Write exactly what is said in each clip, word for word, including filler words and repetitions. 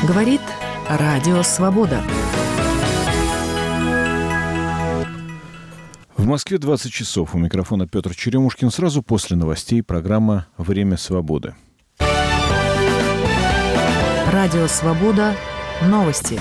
Говорит Радио Свобода. В Москве двадцать часов. У микрофона Петр Черемушкин. Сразу после новостей программа «Время свободы». Радио Свобода. Новости.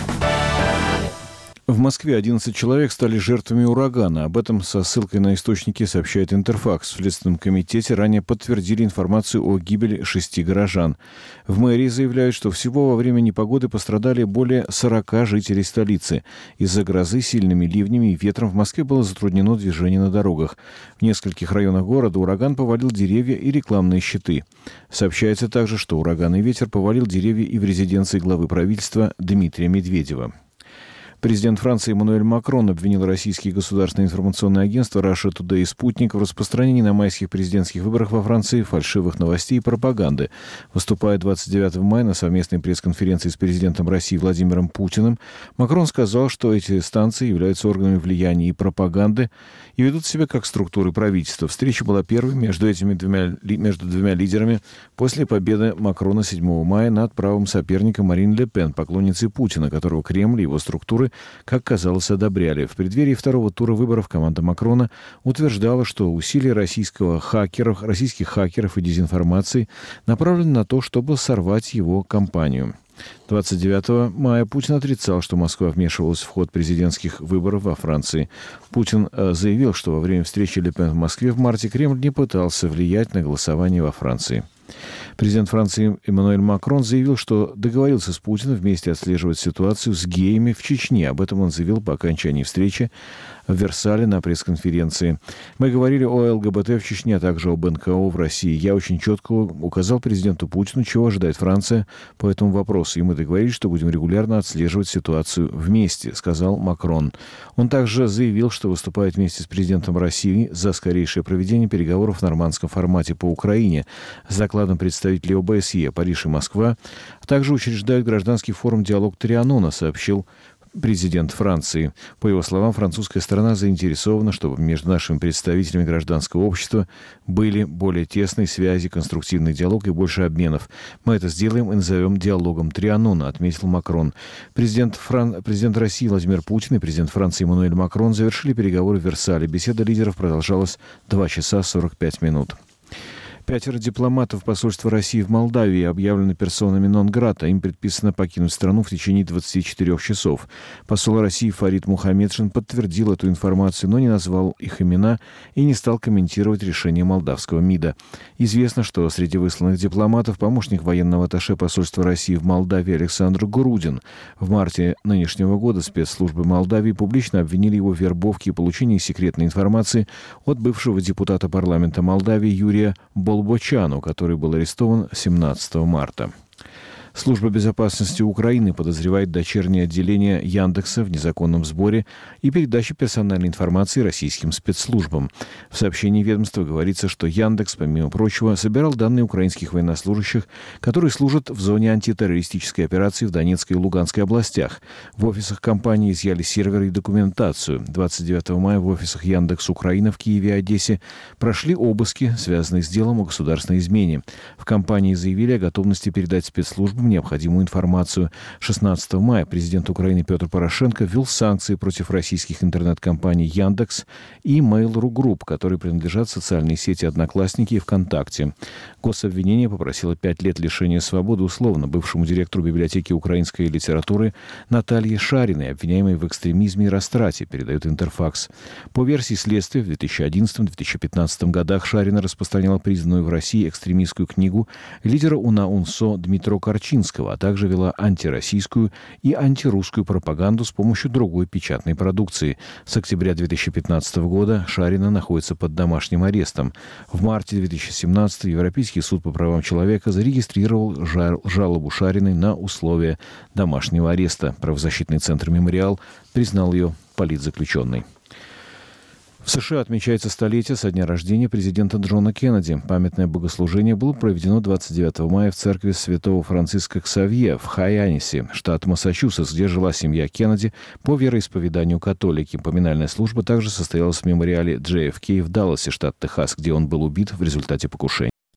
В Москве одиннадцать человек стали жертвами урагана. Об этом со ссылкой на источники сообщает Интерфакс. В Следственном комитете ранее подтвердили информацию о гибели шести горожан. В мэрии заявляют, что всего во время непогоды пострадали более сорока жителей столицы. Из-за грозы, сильными ливнями и ветром в Москве было затруднено движение на дорогах. В нескольких районах города ураган повалил деревья и рекламные щиты. Сообщается также, что ураганный ветер повалил деревья и в резиденции главы правительства Дмитрия Медведева. Президент Франции Эммануэль Макрон обвинил российские государственные информационные агентства Russia Today и Спутник в распространении на майских президентских выборах во Франции фальшивых новостей и пропаганды. Выступая двадцать девятого мая на совместной пресс-конференции с президентом России Владимиром Путиным, Макрон сказал, что эти станции являются органами влияния и пропаганды и ведут себя как структуры правительства. Встреча была первой между этими двумя, между двумя лидерами после победы Макрона седьмого мая над правым соперником Марин Ле Пен, поклонницей Путина, которого Кремль и его структуры, как казалось, одобряли. В преддверии второго тура выборов команда Макрона утверждала, что усилия российского хакеров, российских хакеров и дезинформации направлены на то, чтобы сорвать его кампанию. двадцать девятого мая Путин отрицал, что Москва вмешивалась в ход президентских выборов во Франции. Путин заявил, что во время встречи Ле Пен в Москве в марте Кремль не пытался влиять на голосование во Франции. Президент Франции Эммануэль Макрон заявил, что договорился с Путиным вместе отслеживать ситуацию с геями в Чечне. Об этом он заявил по окончании встречи в Версале на пресс-конференции. «Мы говорили о ЛГБТ в Чечне, а также об эн ка о в России. Я очень четко указал президенту Путину, чего ожидает Франция по этому вопросу. И мы договорились, что будем регулярно отслеживать ситуацию вместе», — сказал Макрон. Он также заявил, что выступает вместе с президентом России за скорейшее проведение переговоров в нормандском формате по Украине. С докладом представителей о бэ эс е Париж и Москва также учреждают гражданский форум «Диалог Трианона», сообщил президент Франции. По его словам, французская сторона заинтересована, чтобы между нашими представителями гражданского общества были более тесные связи, конструктивный диалог и больше обменов. Мы это сделаем и назовем диалогом Трианона, отметил Макрон. Президент, Фран... президент России Владимир Путин и президент Франции Эммануэль Макрон завершили переговоры в Версале. Беседа лидеров продолжалась два часа сорок пять минут. Пятеро дипломатов посольства России в Молдавии объявлены персонами нон-грата. Им предписано покинуть страну в течение двадцати четырёх часов. Посол России Фарид Мухаммедшин подтвердил эту информацию, но не назвал их имена и не стал комментировать решение молдавского МИДа. Известно, что среди высланных дипломатов помощник военного атташе посольства России в Молдавии Александр Грудин. В марте нынешнего года спецслужбы Молдавии публично обвинили его в вербовке и получении секретной информации от бывшего депутата парламента Молдавии Юрия Бол Болбочану, который был арестован семнадцатого марта. Служба безопасности Украины подозревает дочернее отделение Яндекса в незаконном сборе и передаче персональной информации российским спецслужбам. В сообщении ведомства говорится, что Яндекс, помимо прочего, собирал данные украинских военнослужащих, которые служат в зоне антитеррористической операции в Донецкой и Луганской областях. В офисах компании изъяли серверы и документацию. двадцать девятого мая в офисах Яндекс Украина в Киеве и Одессе прошли обыски, связанные с делом о государственной измене. В компании заявили о готовности передать спецслужбам необходимую информацию. шестнадцатого мая президент Украины Петр Порошенко ввел санкции против российских интернет-компаний Яндекс и Mail.ru Group, которые принадлежат социальной сети «Одноклассники» и ВКонтакте. Гособвинение попросило пять лет лишения свободы условно бывшему директору библиотеки украинской литературы Наталье Шариной, обвиняемой в экстремизме и растрате, передает Интерфакс. По версии следствия, в две тысячи одиннадцатом — две тысячи пятнадцатом годах Шарина распространяла признанную в России экстремистскую книгу лидера УНА-УНСО Дмитро Корчин, а также вела антироссийскую и антирусскую пропаганду с помощью другой печатной продукции. С октября две тысячи пятнадцатого года Шарина находится под домашним арестом. В марте две тысячи семнадцатого Европейский суд по правам человека зарегистрировал жалобу Шариной на условия домашнего ареста. Правозащитный центр «Мемориал» признал ее политзаключенной. В США отмечается столетие со дня рождения президента Джона Кеннеди. Памятное богослужение было проведено двадцать девятого мая в церкви святого Франциска Ксавье в Хайанисе, штат Массачусетс, где жила семья Кеннеди по вероисповеданию католики. Поминальная служба также состоялась в мемориале джей эф кей в Далласе, штат Техас, где он был убит в результате покушения.